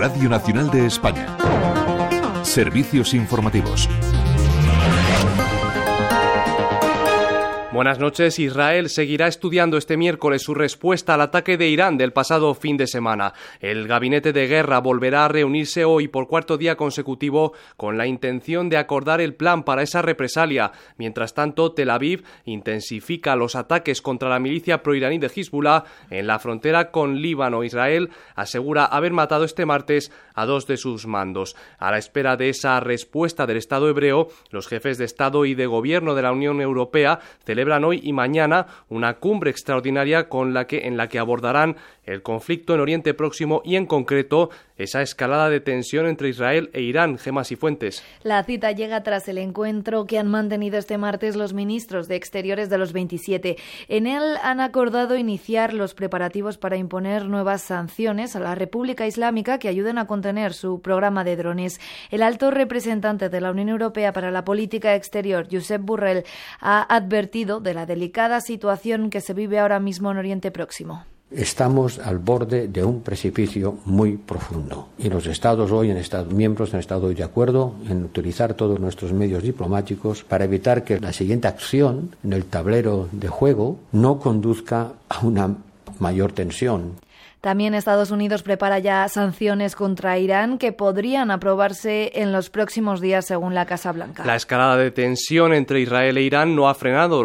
Radio Nacional de España. Servicios informativos. Buenas noches. Israel seguirá estudiando este miércoles su respuesta al ataque de Irán del pasado fin de semana. El gabinete de guerra volverá a reunirse hoy por cuarto día consecutivo con la intención de acordar el plan para esa represalia. Mientras tanto, Tel Aviv intensifica los ataques contra la milicia proiraní de Hezbollah en la frontera con Líbano. Israel asegura haber matado este martes a 2 de sus mandos. A la espera de esa respuesta del Estado hebreo, los jefes de Estado y de Gobierno de la Unión Europea celebran hoy y mañana una cumbre extraordinaria en la que abordarán el conflicto en Oriente Próximo y, en concreto, esa escalada de tensión entre Israel e Irán. Gemma Cifuentes. La cita llega tras el encuentro que han mantenido este martes los ministros de Exteriores de los 27. En él han acordado iniciar los preparativos para imponer nuevas sanciones a la República Islámica que ayuden a contener su programa de drones. El alto representante de la Unión Europea para la Política Exterior, Josep Borrell, ha advertido de la delicada situación que se vive ahora mismo en Oriente Próximo. Estamos al borde de un precipicio muy profundo y los Estados miembros han estado hoy de acuerdo en utilizar todos nuestros medios diplomáticos para evitar que la siguiente acción en el tablero de juego no conduzca a una mayor tensión. También Estados Unidos prepara ya sanciones contra Irán que podrían aprobarse en los próximos días, según la Casa Blanca. La escalada de tensión entre Israel e Irán no ha frenado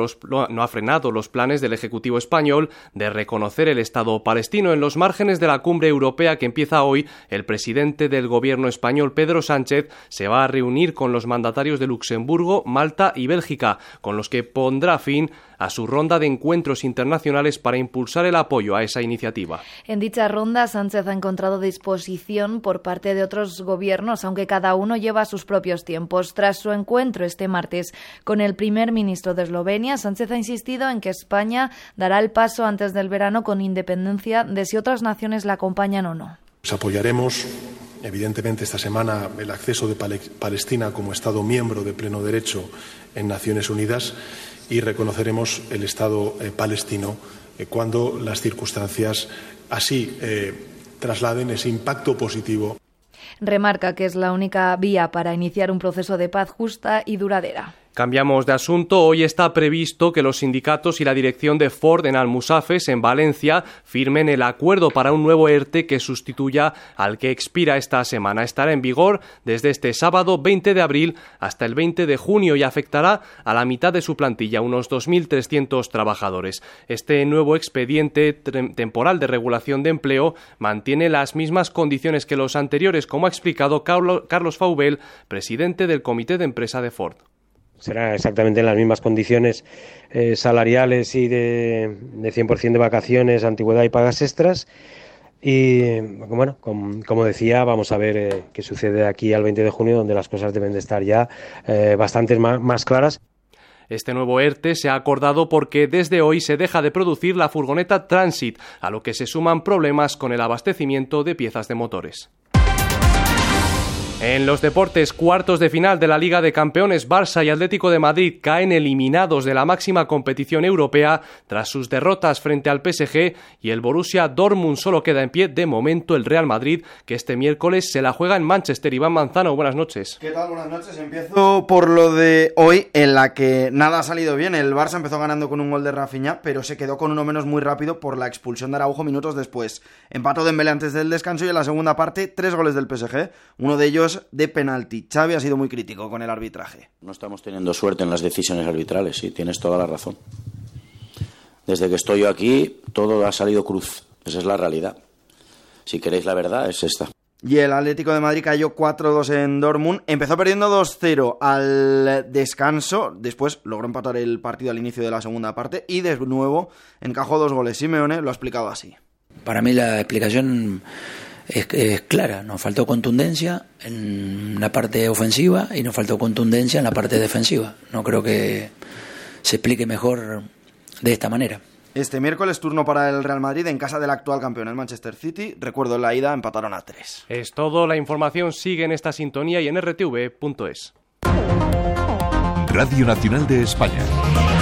los planes del Ejecutivo español de reconocer el Estado palestino. En los márgenes de la cumbre europea que empieza hoy, el presidente del Gobierno español, Pedro Sánchez, se va a reunir con los mandatarios de Luxemburgo, Malta y Bélgica, con los que pondrá fin a su ronda de encuentros internacionales para impulsar el apoyo a esa iniciativa. En dicha ronda, Sánchez ha encontrado disposición por parte de otros gobiernos, aunque cada uno lleva sus propios tiempos. Tras su encuentro este martes con el primer ministro de Eslovenia, Sánchez ha insistido en que España dará el paso antes del verano con independencia de si otras naciones la acompañan o no. Pues apoyaremos, evidentemente, esta semana el acceso de Palestina como Estado miembro de pleno derecho en Naciones Unidas y reconoceremos el Estado palestino cuando las circunstancias así trasladen ese impacto positivo. Remarca que es la única vía para iniciar un proceso de paz justa y duradera. Cambiamos de asunto. Hoy está previsto que los sindicatos y la dirección de Ford en Almusafes, en Valencia, firmen el acuerdo para un nuevo ERTE que sustituya al que expira esta semana. Estará en vigor desde este sábado 20 de abril hasta el 20 de junio y afectará a la mitad de su plantilla, unos 2.300 trabajadores. Este nuevo expediente temporal de regulación de empleo mantiene las mismas condiciones que los anteriores, como ha explicado Carlos Faubel, presidente del Comité de Empresa de Ford. Será exactamente en las mismas condiciones salariales y de 100% de vacaciones, antigüedad y pagas extras. Y bueno, como decía, vamos a ver qué sucede aquí al 20 de junio, donde las cosas deben de estar ya bastante más claras. Este nuevo ERTE se ha acordado porque desde hoy se deja de producir la furgoneta Transit, a lo que se suman problemas con el abastecimiento de piezas de motores. En los deportes, cuartos de final de la Liga de Campeones, Barça y Atlético de Madrid caen eliminados de la máxima competición europea tras sus derrotas frente al PSG y el Borussia Dortmund. Solo queda en pie de momento el Real Madrid, que este miércoles se la juega en Manchester. Iván Manzano, buenas noches. ¿Qué tal? Buenas noches. Empiezo por lo de hoy, en la que nada ha salido bien. El Barça empezó ganando con un gol de Rafinha, pero se quedó con uno menos muy rápido por la expulsión de Araujo minutos después. Empató Dembélé antes del descanso y en la segunda parte 3 goles del PSG, uno de ellos de penalti. Xavi ha sido muy crítico con el arbitraje. No estamos teniendo suerte en las decisiones arbitrales, sí, tienes toda la razón. Desde que estoy yo aquí, todo ha salido cruz. Esa es la realidad. Si queréis la verdad, es esta. Y el Atlético de Madrid cayó 4-2 en Dortmund. Empezó perdiendo 2-0 al descanso. Después logró empatar el partido al inicio de la segunda parte. Y de nuevo encajó 2 goles. Simeone lo ha explicado así. Para mí la explicación es clara. Nos faltó contundencia en la parte ofensiva y nos faltó contundencia en la parte defensiva. No creo que se explique mejor de esta manera. Este miércoles turno para el Real Madrid en casa del actual campeón, el Manchester City. Recuerdo, en la ida empataron a 3. Es todo. La información sigue en esta sintonía y en rtv.es. Radio Nacional de España.